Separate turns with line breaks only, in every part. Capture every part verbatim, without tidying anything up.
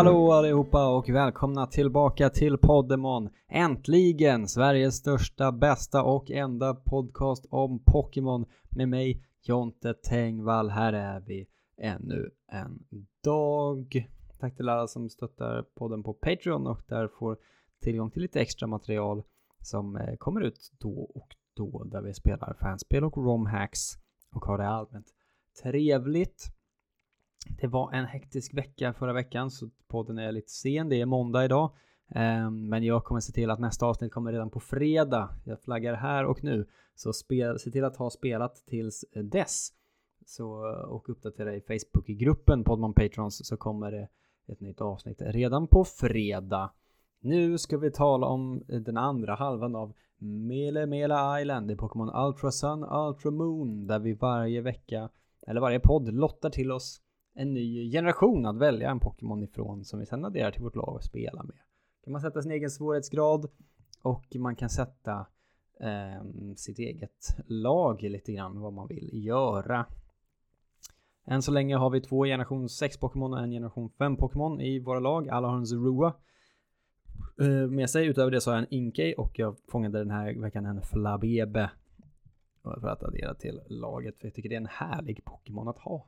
Hallå allihopa och välkomna tillbaka till Poddemon. Äntligen Sveriges största, bästa och enda podcast om Pokémon med mig, Jonte Tengvall. Här är vi ännu en dag. Tack till alla som stöttar podden på Patreon och där får tillgång till lite extra material som kommer ut då och då, där vi spelar fanspel och romhacks och har det allmänt trevligt. Det var en hektisk vecka förra veckan, så podden är lite sen. Det är måndag idag, um, men jag kommer se till att nästa avsnitt kommer redan på fredag. Jag flaggar här och nu, så spel, se till att ha spelat tills dess. Så, och uppdatera i Facebook-gruppen Podmon Patrons, så kommer det ett nytt avsnitt redan på fredag. Nu ska vi tala om den andra halvan av Melemele Island i Pokémon Ultra Sun, Ultra Moon, där vi varje vecka, eller varje podd, lottar till oss en ny generation att välja en Pokémon ifrån som vi sedan adderar till vårt lag och spela med. Kan man sätta sin egen svårighetsgrad och man kan sätta eh, sitt eget lag lite grann vad man vill göra. Än så länge har vi två generation sex Pokémon och en generation fem Pokémon i våra lag. Alla har en Zorua eh, med sig. Utöver det så har jag en Inkay och jag fångade den här veckan en Flabebe för att addera till laget. För jag tycker det är en härlig Pokémon att ha.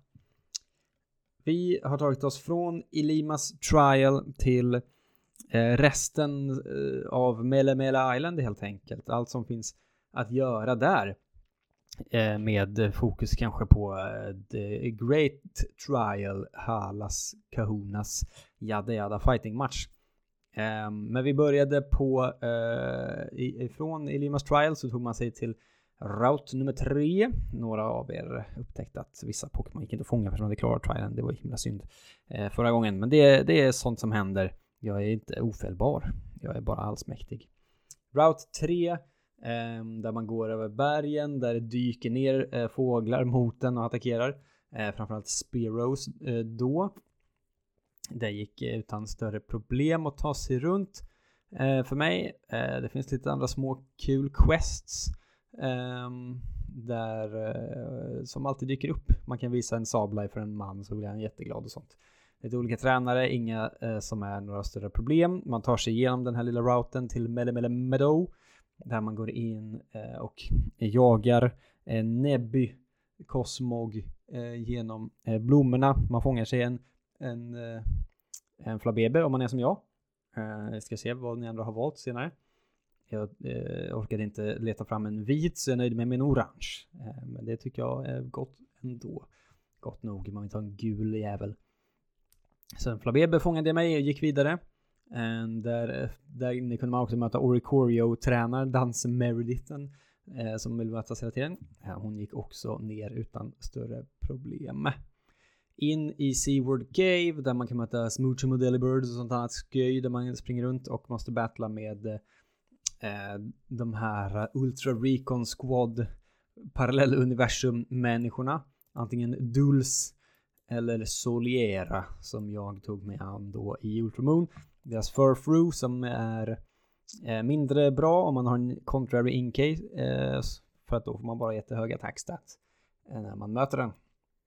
Vi har tagit oss från Ilimas Trial till eh, resten eh, av Melemele Island helt enkelt. Allt som finns att göra där. Eh, med fokus kanske på eh, The Great Trial, Halas, Kahunas, Yada Yada Fighting Match. Eh, men vi började på eh, i, från Ilimas Trial, så tog man sig till route nummer tre. Några av er upptäckte att vissa Pokémon gick inte att fånga för att de hade klarat trialen. Det var himla synd eh, förra gången. Men det, det är sånt som händer. Jag är inte ofelbar. Jag är bara allsmäktig. Route tre. Eh, där man går över bergen. Där det dyker ner eh, fåglar mot den och attackerar. Eh, framförallt Spearows eh, då. Det gick eh, utan större problem att ta sig runt. Eh, för mig. Eh, det finns lite andra små kul quests. Um, där uh, som alltid dyker upp. Man kan visa en Sableye för en man, så blir han jätteglad och sånt. Lite olika tränare, inga uh, som är några större problem. Man tar sig igenom den här lilla routen till Melemele Meadow, där man går in uh, och jagar uh, Nebby Cosmog uh, genom uh, blommorna. Man fångar sig en en, uh, en Flabebe om man är som jag. uh, Jag ska se vad ni andra har valt senare. Jag eh, orkade inte leta fram en vit, så jag nöjde mig med en orange. Eh, men det tycker jag är gott ändå. Gott nog, man vill ta en gul jävel. Sen Flabebe fångade jag mig och gick vidare. And där, där inne kunde man också möta Oricorio-tränaren, Danse Meredithen, eh, som vill mötas hela tiden. Ja, hon gick också ner utan större problem. In i Seaward Cave, där man kan möta Smoochie Modellibirds och sånt annat sköj, där man springer runt och måste battla med de här Ultra Recon Squad parallelluniversum människorna, antingen Dulce eller Soliera, som jag tog med an då i Ultramoon. Deras Furfrou som är eh, mindre bra om man har en Contrary Inkay, eh, för att då får man bara jättehöga attack stats eh, när man möter den.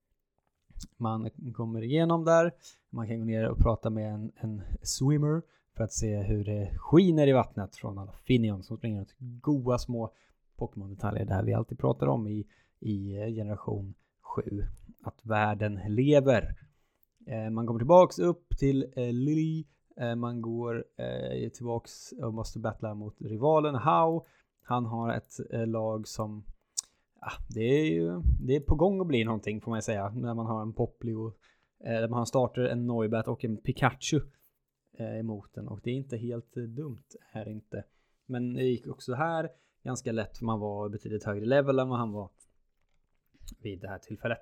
Man kommer igenom där, man kan gå ner och prata med en, en swimmer för att se hur det skiner i vattnet från alla Finion som springer runt. Goa små Pokémon-detaljer där vi alltid pratar om i, i generation sju. Att världen lever. Eh, man kommer tillbaks upp till eh, Lily. Eh, man går eh, tillbaks och måste battla mot rivalen How. Han har ett eh, lag som... Ah, det är ju det är på gång att bli någonting, får man säga. När man har en Poplio. Eh, där man har en starter, en Noibat och en Pikachu emot den, och det är inte helt dumt här inte. Men det gick också här ganska lätt, för man var betydligt högre level än vad han var vid det här tillfället.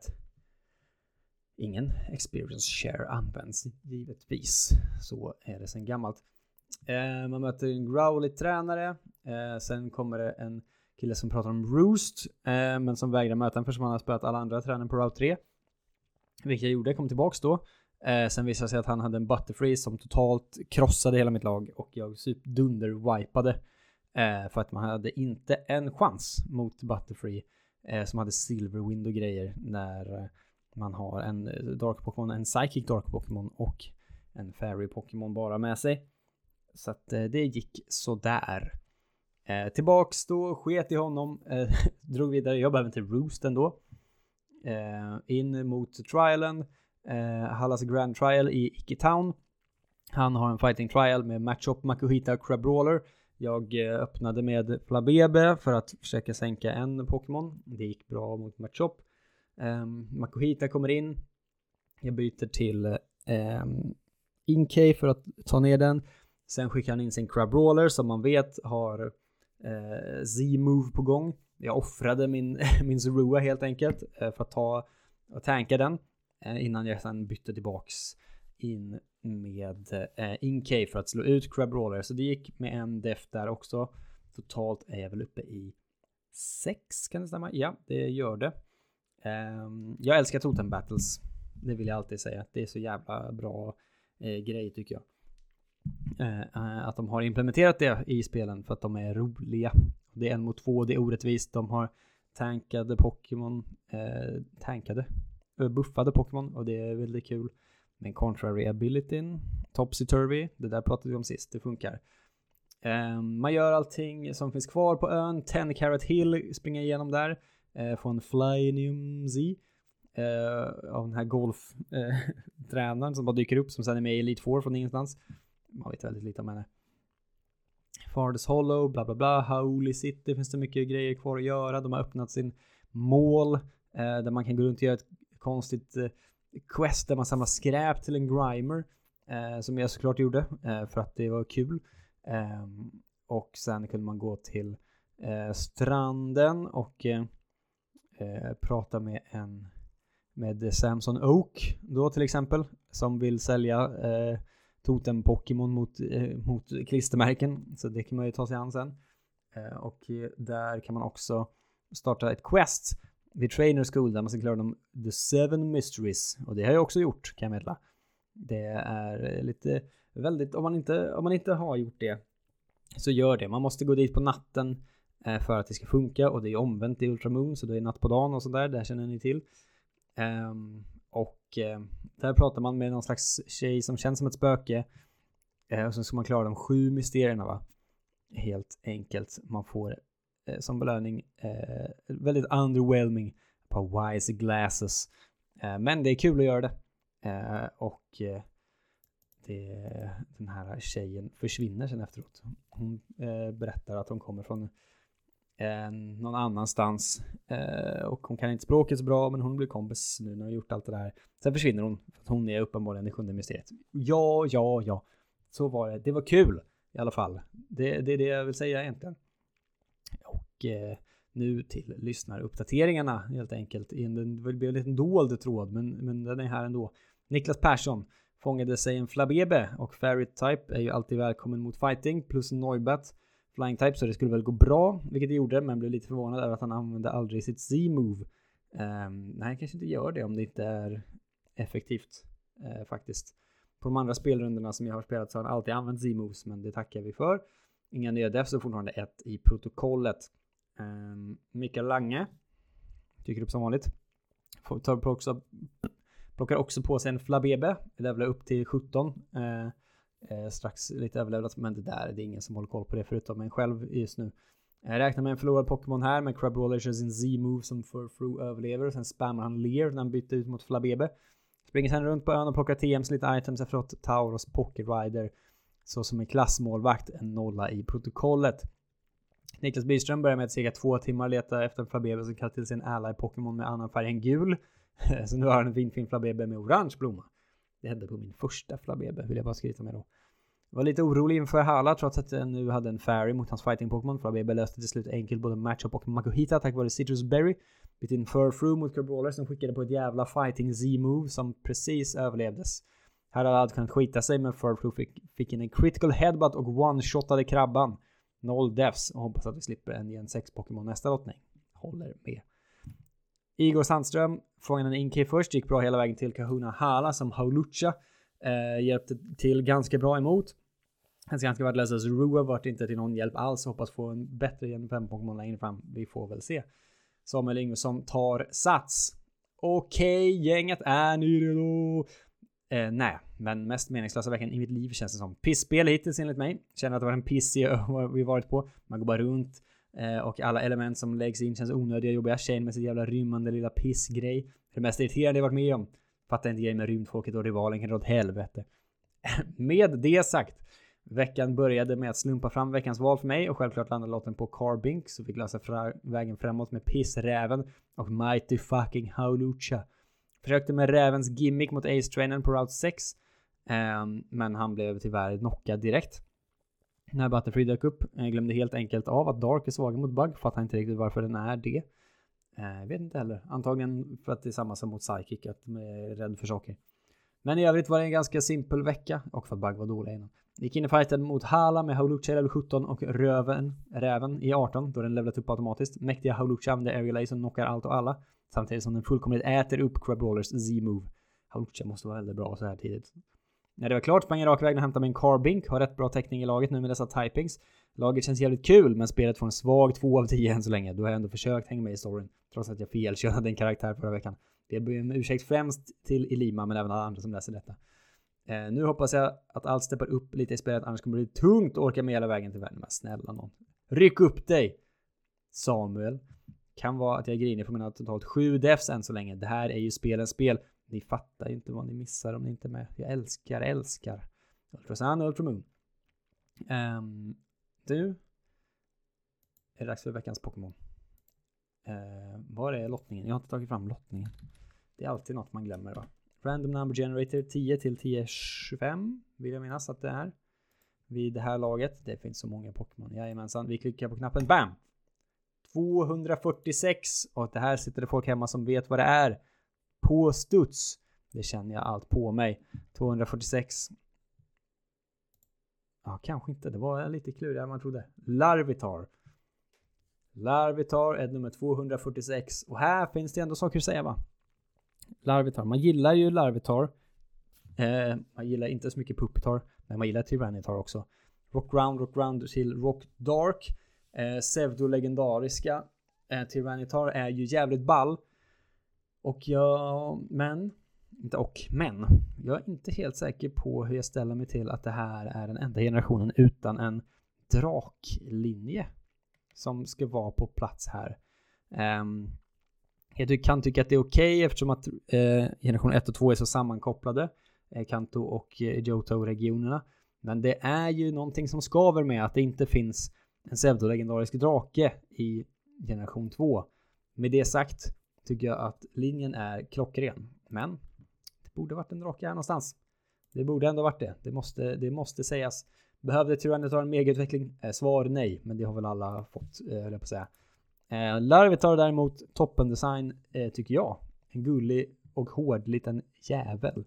Ingen experience share används givetvis, så är det sen gammalt. Eh, man möter en Growlithe-tränare, eh, sen kommer det en kille som pratar om Roost, eh, men som vägrar möta en, för som han har spöat alla andra tränare på Route tre. Vilket jag gjorde, kom tillbaks då. Eh, sen visade sig att han hade en Butterfree som totalt krossade hela mitt lag, och jag typ dunder-wipade eh, för att man hade inte en chans mot Butterfree eh, som hade Silver Wind och grejer när eh, man har en Dark Pokémon, en Psychic Dark Pokémon och en Fairy Pokémon bara med sig. Så att eh, det gick så där. Eh, tillbaks då, sket i honom, eh, drog vidare, jag behöver inte Roost ändå. Eh, in mot trialen, eh, Hallas Grand Trial i Ikitown. Han har en fighting trial med Machop, Makuhita och Crabrawler. Jag eh, öppnade med Flabebe för att försöka sänka en Pokémon. Det gick bra mot Machop. Eh, Makuhita kommer in. Jag byter till eh, Inkay för att ta ner den. Sen skickar han in sin Crabrawler som man vet har eh, Z-move på gång. Jag offrade min, min Zorua helt enkelt eh, för att ta och tanka den eh, innan jag sen bytte tillbaks in med eh, Inkay för att slå ut Crabrawler. Så det gick med en def där också. Totalt är jag väl uppe i sex, kan det stämma? Ja, det gör det. Eh, jag älskar Totem Battles. Det vill jag alltid säga. Det är så jävla bra eh, grej tycker jag. Uh, att de har implementerat det i spelen för att de är roliga. Det är en mot två, det är orättvist. De har tankade Pokémon uh, tankade, uh, buffade Pokémon och det är väldigt kul. Men contrary abilityn, topsy-turvy, det där pratade vi om sist, det funkar. Uh, man gör allting som finns kvar på ön. ten Carrot Hill, springer igenom där. Uh, få en Flynium Z uh, av den här golftränaren uh, som bara dyker upp, som sen är med i Elite Four från ingenstans. Man vet väldigt lite om henne. Farthest Hollow, bla bla bla. Howley City, finns det mycket grejer kvar att göra. De har öppnat sin mål eh, där man kan gå runt och göra ett konstigt eh, quest där man samlar skräp till en Grimer eh, som jag såklart gjorde eh, för att det var kul. Eh, och sen kunde man gå till eh, stranden och eh, eh, prata med en med Samson Oak då till exempel, som vill sälja eh, Totem Pokémon mot, eh, mot klistermärken. Så det kan man ju ta sig an sen. Eh, och där kan man också starta ett quest vid Trainer School där man ska klara de The Seven Mysteries. Och det har jag också gjort, kan jag meddela. Det är lite väldigt, om man inte, om man inte har gjort det så gör det. Man måste gå dit på natten eh, för att det ska funka. Och det är omvänt i Ultramoon, så det är natt på dagen och sådär. Det känner ni till. Um, och eh, där pratar man med någon slags tjej som känns som ett spöke eh, och så ska man klara de sju mysterierna, va? Helt enkelt. Man får eh, som belöning eh, väldigt underwhelming på wise glasses, eh, men det är kul att göra det eh, och eh, det, den här tjejen försvinner sen efteråt. Hon eh, berättar att hon kommer från Eh, någon annanstans eh, och hon kan inte språket så bra, men hon blir kompis nu när hon har gjort allt det där. Sen försvinner hon för att hon är uppenbarligen det sjunde mysteriet. Ja, ja, ja. Så var det. Det var kul i alla fall. Det, det är det jag vill säga egentligen. Och eh, nu till lyssnaruppdateringarna helt enkelt. Det blir en liten dold tråd, men, men den är här ändå. Niklas Persson fångade sig en Flabebe och Fairy Type är ju alltid välkommen mot fighting plus Noibat Flying Type, så det skulle väl gå bra, vilket det gjorde, men blev lite förvånad över att han använde aldrig sitt Z-move. Um, nej, kanske inte gör det om det inte är effektivt uh, faktiskt. På de andra spelrunderna som jag har spelat så har han alltid använt Z-moves, men det tackar vi för. Inga nya defs, så fortfarande ett i protokollet. Um, Mikael Lange dyker upp som vanligt. Tar också, plockar också på sig en Flabebe, levlar upp till sjutton. Uh, Eh, strax lite överlevlat, men det där det är ingen som håller koll på det förutom mig själv just nu. Jag räknar med en förlorad Pokémon här, med Crabrawler kör sin Z-move som Furfrou överlever och sen spammar han Leer när han byter ut mot Flabebe. Springer sen runt på ön och plockar T Ms lite items efteråt. Tauros Pocket Rider så som en klassmålvakt, en nolla i protokollet. Niklas Byström börjar med att cirka två timmar leta efter en Flabebe som kallar till sin ally Pokémon med annan färg än gul. Så nu har han en fin fin Flabebe med orange blomma. Det hände på min första Flabebe, vill jag bara skriva med då. Jag var lite orolig inför Hala trots att jag nu hade en Fairy mot hans fighting Pokémon. Flabebe löste till slut enkelt både Matchup och Makuhita tack vare Citrus Berry. Bytte in Furfrou mot Crabrawler som skickade på ett jävla fighting Z-move som precis överlevdes. Här hade han kunnat skita sig, men Furfrou fick, fick in en critical headbutt och one-shotade krabban. Noll defs och hoppas att vi slipper en gen sex Pokémon nästa lottning. Håller med. Igor Sandström fångade en Inkay först, gick bra hela vägen till Kahuna Hala som Howlucha eh, hjälpte till ganska bra emot. Hans ganska värdelösa Zorua vart inte till någon hjälp alls, hoppas få en bättre gen fem Pokémon längre fram, vi får väl se. Samuel Ingvarsson tar sats. Okej, okay, gänget är ni redo? Eh, nej, men mest meningslösa veckan i mitt liv känns det som. Pissspel hittills enligt mig. Känner att det var en pissig ö vi varit på. Man går bara runt eh, och alla element som läggs in känns onödiga, jobbiga. Tjejen med sitt jävla rymmande lilla pissgrej. Det mest irriterande jag varit med om. Fattar inte grejen med rymdfolket och rivalen kan dra åt helvete. Med det sagt. Veckan började med att slumpa fram veckans val för mig och självklart landade lotten på Carbink, så fick lösa fra- vägen framåt med Pissräven och Mighty fucking Howlucha. Försökte med Rävens gimmick mot Ace-trainern på Route sex, um, men han blev tyvärr knockad direkt. När Butterfree dök upp, jag glömde helt enkelt av att Dark är svag mot Bug, fattar inte riktigt varför den är det. Jag uh, vet inte heller, antagligen för att det är samma som mot Psychic, att de är rädd för saker. Men i övrigt var det en ganska simpel vecka och för att Bug var dålig innan. Gick in i fighten mot Hala med Howlucha i level sjutton och Röven, Räven i arton då den levlat upp automatiskt. Mäktiga Howlucha använder Aerial Ace som knockar allt och alla samtidigt som den fullkomligt äter upp Crabrawlers Z-move. Howlucha måste vara väldigt bra så här tidigt. När det var klart sprang jag rak vägen och hämtade mig en Carbink. Har rätt bra täckning i laget nu med dessa typings. Laget känns jävligt kul men spelet får en svag två av tio än så länge. Då har jag ändå försökt hänga med i storyn trots att jag felkönade en karaktär förra veckan. Det blir en ursäkt främst till Ilima men även alla andra som läser detta. Eh, nu hoppas jag att allt steppar upp lite i spelet, annars kommer det bli tungt att orka med hela vägen till världen. Men snälla någon. Ryck upp dig! Samuel. Kan vara att jag griner för mina totalt sju defs än så länge. Det här är ju spelens spel. Ni fattar ju inte vad ni missar om ni inte är med. Jag älskar, älskar. Ultra Sun, Ultra Moon. Um, du. Är det dags för veckans Pokémon? Uh, var är lottningen? Jag har inte tagit fram lottningen. Det är alltid något man glömmer va? Random number generator tio till tio tjugofem vill jag minnas att det är vid det här laget. Det finns så många Pokémon. Jajamensan, vi klickar på knappen. Bam! tvåhundrafyrtiosex och det här sitter det folk hemma som vet vad det är. På studs. Det känner jag allt på mig. tvåhundrafyrtiosex. Ja, kanske inte. Det var lite klurigare än man trodde. Larvitar. Larvitar är nummer tvåhundrafyrtiosex. Och här finns det ändå saker att säga va? Larvitar. Man gillar ju Larvitar. Eh, man gillar inte så mycket Pupitar. Men man gillar Tyranitar också. Rock Round, Rock Round till Rock Dark. Eh, pseudo-legendariska. Eh, Tyranitar är ju jävligt ball. Och jag... Men... Inte och, men. Jag är inte helt säker på hur jag ställer mig till att det här är den enda generationen utan en draklinje. Som ska vara på plats här. Um, Jag kan tycka att det är okej okay, eftersom att eh, generation ett och två är så sammankopplade. Eh, Kanto och eh, Johto-regionerna. Men det är ju någonting som skaver med att det inte finns en pseudolegendarisk drake i generation två. Med det sagt tycker jag att linjen är klockren. Men det borde varit en drake här någonstans. Det borde ändå varit det. Det måste, det måste sägas. Behövde Tyranitar en megautveckling? Eh, svar nej, men det har väl alla fått, eh, höll jag på att säga. Eh, Larvitar däremot toppen design eh, tycker jag. En gullig och hård liten jävel.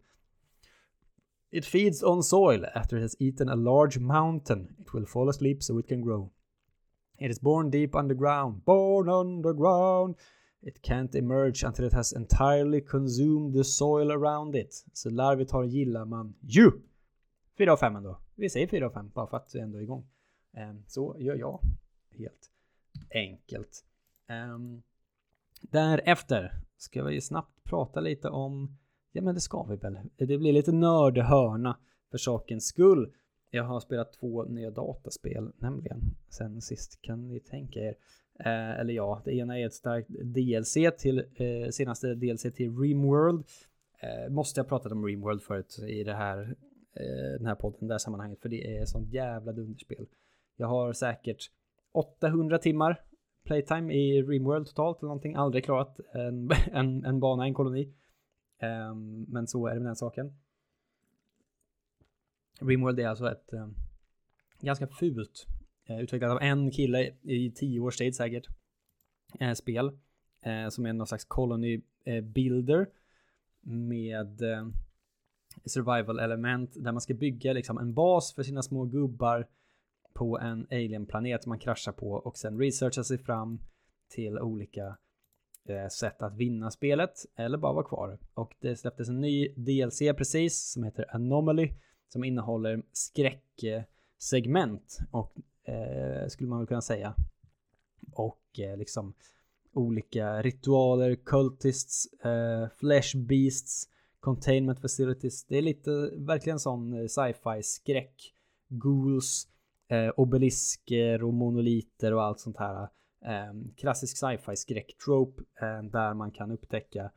It feeds on soil after it has eaten a large mountain. It will fall asleep so it can grow. It is born deep underground. Born underground. It can't emerge until it has entirely consumed the soil around it. Så Larvitar gillar man ju. fyra av fem ändå. Vi säger fyra av fem bara för att vi ändå är igång. Eh, så gör jag. Helt enkelt. Um, därefter ska vi snabbt prata lite om, ja men det ska vi väl, det blir lite nördhörna för sakens skull. Jag har spelat två nya dataspel nämligen sen sist, kan ni tänka er. Eh, eller ja, det ena är ett starkt D L C till eh, senaste D L C till Rimworld. Eh, måste jag prata om Rimworld förut i det här eh, den här podden, det här sammanhanget, för det är sånt jävla dunderspel. Jag har säkert åttahundra timmar playtime i Rimworld totalt eller någonting. Aldrig klarat en, en, en bana, en koloni. Um, men så är det med den saken. Rimworld är alltså ett um, ganska fult uh, utvecklat av en kille i tio års tid säkert. Uh, spel uh, som är någon slags colony uh, builder med uh, survival element där man ska bygga liksom en bas för sina små gubbar på en alien-planet man kraschar på och sen researcha sig fram till olika eh, sätt att vinna spelet eller bara vara kvar. Och det släpptes en ny D L C precis som heter Anomaly som innehåller skräcksegment och eh, skulle man väl kunna säga. Och eh, liksom olika ritualer, cultists, eh, flesh beasts, containment facilities. Det är lite verkligen sån sci-fi skräck. Ghouls, eh, obelisker och monoliter och allt sånt här. Eh, klassisk sci-fi skräck-trope eh, där man kan upptäcka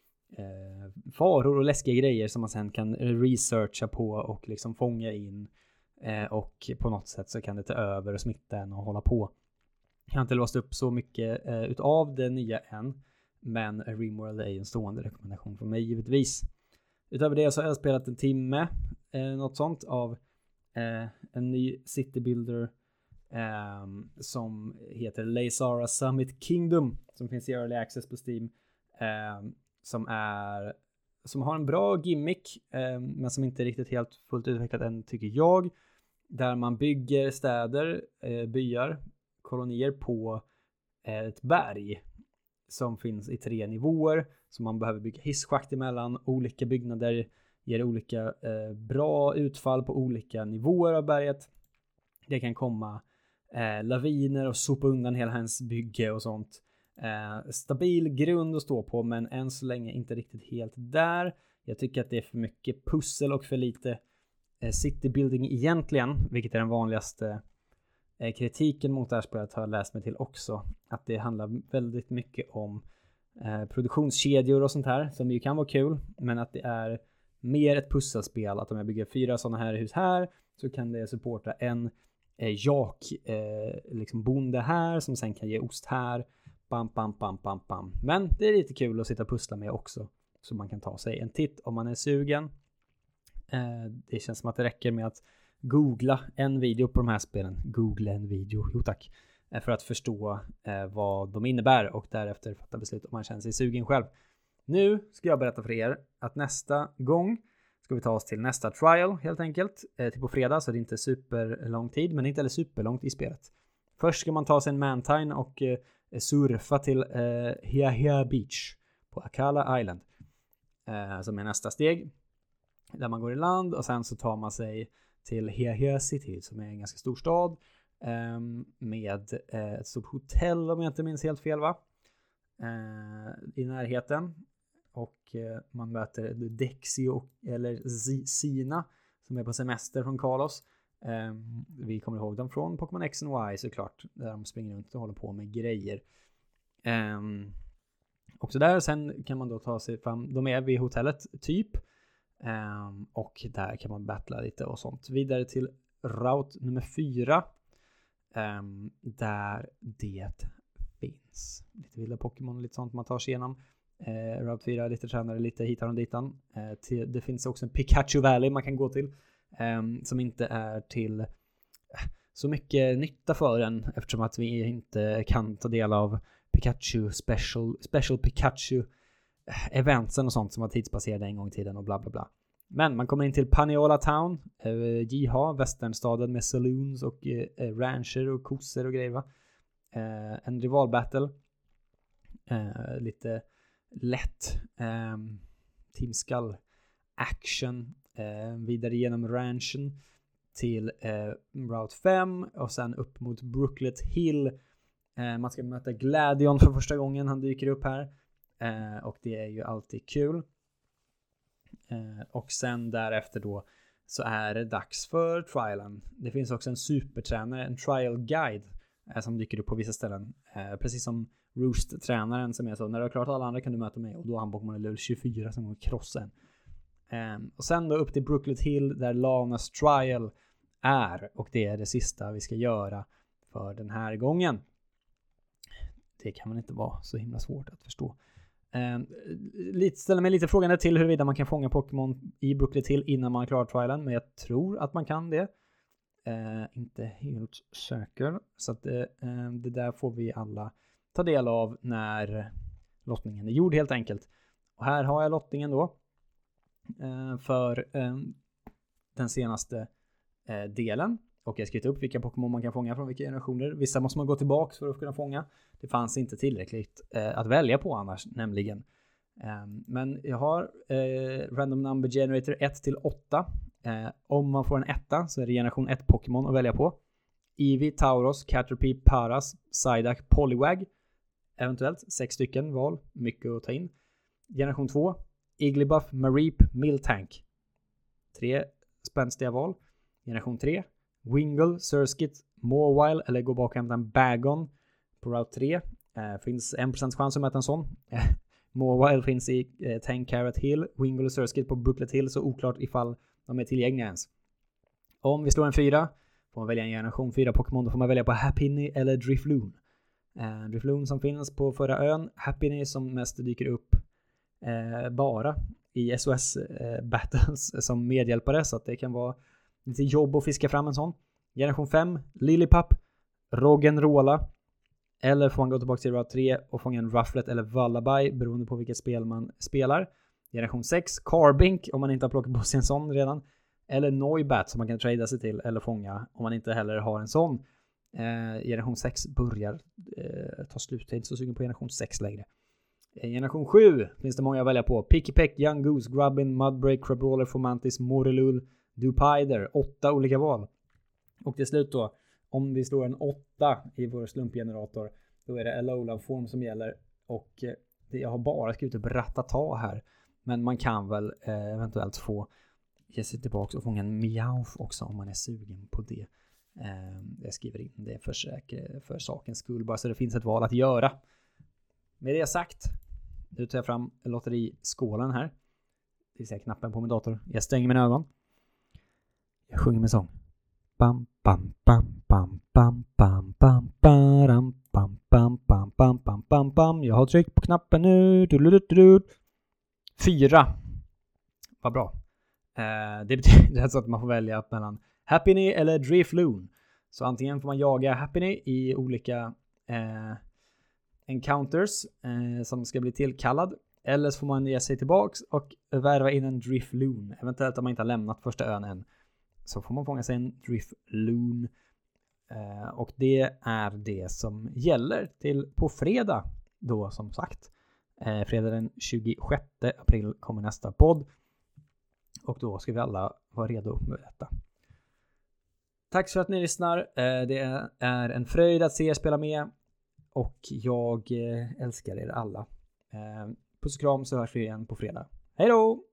eh, faror och läskiga grejer som man sen kan researcha på och liksom fånga in. Eh, och på något sätt så kan det ta över och smitta en och hålla på. Jag har inte låst upp så mycket eh, utav det nya än. Men Rimworld är en stående rekommendation från mig givetvis. Utöver det så har jag spelat en timme. Eh, något sånt av eh, en ny city builder. Eh, som heter Laysara Summit Kingdom. Som finns i Early Access på Steam. Eh, som är... Som har en bra gimmick. Eh, men som inte är riktigt helt fullt utvecklat än tycker jag. Där man bygger städer, eh, byar, kolonier på eh, ett berg. Som finns i tre nivåer. Så man behöver bygga hisschakt emellan. Olika byggnader ger olika eh, bra utfall på olika nivåer av berget. Det kan komma eh, laviner och sopa undan hela hans bygge och sånt. Eh, stabil grund att stå på, men än så länge inte riktigt helt där. Jag tycker att det är för mycket pussel och för lite eh, city building egentligen, vilket är den vanligaste eh, kritiken mot det här spelet har jag läst mig till också. Att det handlar väldigt mycket om eh, produktionskedjor och sånt här, som ju kan vara kul, men att det är mer ett pusselspel. Att om jag bygger fyra sådana här hus här så kan det supporta en eh, jak eh, liksom bonde här som sen kan ge ost här. Bam, bam, bam, bam, bam. Men det är lite kul att sitta och pussla med också. Så man kan ta sig en titt om man är sugen. Eh, det känns som att det räcker med att googla en video på de här spelen. Googla en video, jo tack. Eh, för att förstå eh, vad de innebär och därefter fatta beslut om man känner sig sugen själv. Nu ska jag berätta för er att nästa gång ska vi ta oss till nästa trial helt enkelt. Eh, till på fredag, så det är inte superlång tid, men inte heller superlångt i spelet. Först ska man ta sig en Mantine och eh, surfa till eh, Hiahia Beach på Akala Island. Eh, som är nästa steg. Där man går i land och sen så tar man sig till Hiahia City som är en ganska stor stad. Eh, med eh, ett stort hotell om jag inte minns helt fel va? Eh, I närheten. Och eh, man möter Dexy och, eller Z- Sina som är på semester från Kalos. Eh, vi kommer ihåg dem från Pokémon X och Y såklart. Där de springer runt och håller på med grejer. Eh, också där sen kan man då ta sig fram. De är vid hotellet typ. Eh, och där kan man battla lite och sånt. Vidare till route nummer fyra. Eh, där det finns lite vilda Pokémon och lite sånt man tar sig igenom. Eh, route fyra, lite tränare, lite hitar och ditan. Eh, till, det finns också en Pikachu Valley man kan gå till. Eh, som inte är till eh, så mycket nytta för en. Eftersom att vi inte kan ta del av Pikachu Special, special Pikachu eventsen och sånt som var tidsbaserade en gång i tiden och bla bla bla. Men man kommer in till Paniala Town. Eh, Jiha, västernstaden med saloons och eh, rancher och kossor och grejer va. Eh, en rivalbattle. Eh, lite lätt eh, Team Skull action eh, vidare genom ranchen till eh, route fem och sen upp mot Brooklet Hill. Eh, man ska möta Gladion för första gången, han dyker upp här eh, och det är ju alltid kul. Eh, och sen därefter då så är det dags för trialen. Det finns också en supertränare, en trial guide eh, som dyker upp på vissa ställen. Eh, precis som Roost-tränaren som är så, när du har klarat alla andra kan du möta mig och då har han Pokémon level tjugofyra som går krossa en. Um, och sen då upp till Brooklet Hill där Lanas trial är och det är det sista vi ska göra för den här gången. Det kan väl inte vara så himla svårt att förstå. Um, lite, ställer mig lite frågande till huruvida man kan fånga Pokémon i Brooklet Hill innan man klarar trialen, men jag tror att man kan det. Uh, inte helt säker, så att uh, det där får vi alla ta del av när lottningen är gjord helt enkelt. Och här har jag lottningen då eh, för eh, den senaste eh, delen. Och jag har skrivit upp vilka Pokémon man kan fånga från vilka generationer. Vissa måste man gå tillbaka för att kunna fånga. Det fanns inte tillräckligt eh, att välja på annars nämligen. Eh, men jag har eh, Random Number Generator ett till åtta. Eh, om man får en etta så är det generation ett Pokémon att välja på. Eevee, Tauros, Caterpie, Paras, Psyduck, Poliwag. Eventuellt sex stycken val. Mycket att ta in. Generation två. Igglybuff, Mareep, Miltank. Tre spänstiga val. Generation tre. Wingull, Surskit, Mawile eller gå bak och hämta en Bagon på Route tre. Eh, finns en procent chans att möta en sån. Mawile finns i eh, Tank Hill. Wingull och Surskit på Brooklet Hill, så oklart ifall de är tillgängliga ens. Om vi slår en fyra får man välja en generation fyra Pokémon. Då får man välja på Happiny eller Drifloon. Eh, Drifloon som finns på förra ön. Happiny som mest dyker upp eh, bara i S O S eh, Battles som medhjälpare. Så att det kan vara lite jobb att fiska fram en sån. Generation fem, Lillipup, Roggenrola. Eller får man gå tillbaka till Route tre och fånga en Rufflet eller Vullaby beroende på vilket spel man spelar. Generation sex, Carbink om man inte har plockat på sig en sån redan. Eller Noibat som man kan trada sig till eller fånga om man inte heller har en sån. Eh, generation sex börjar eh, ta slut. Jag är inte så sugen på generation sex längre. Eh, generation sju finns det många att välja på. Pikipek, Young Goose, Grubbin, Mudbreak, Crabrawler, Fomantis, Morelul, Dupider. Åtta olika val. Och till slut då, om vi slår en åtta i vår slumpgenerator, då är det Alolan-form som gäller. Och eh, jag har bara skrivit upp Rattata här. Men man kan väl eh, eventuellt få ge sig tillbaka och fånga en Meowth också om man är sugen på det. Eh, jag skriver in det för, säker, för sakens skull, bara så det finns ett val att göra. Med det sagt, nu tar jag fram lotteriskålen här. Det vill säga knappen på min dator. Jag stänger mina ögon. Jag sjunger med sång. Bam bam bam bam bam bam bam bam bam bam bam bam bam bam bam. Jag har tryckt på knappen nu. Fyra. Vad bra. Eh, det betyder alltså att man får välja mellan Happiny eller Drifloon. Så antingen får man jaga Happiny i olika eh, encounters eh, som ska bli tillkallad. Eller så får man ge sig tillbaks och värva in en Drifloon. Eventuellt om man inte har lämnat första ön än, så får man fånga sig en Drifloon. Eh, och det är det som gäller till på fredag då, som sagt. Eh, fredag den tjugosjätte april kommer nästa podd. Och då ska vi alla vara redo med detta. Tack för att ni lyssnar. Eh, det är en fröjd att se er spela med. Och jag eh, älskar er alla. Eh, puss och kram, så hörs vi igen på fredag. Hej då!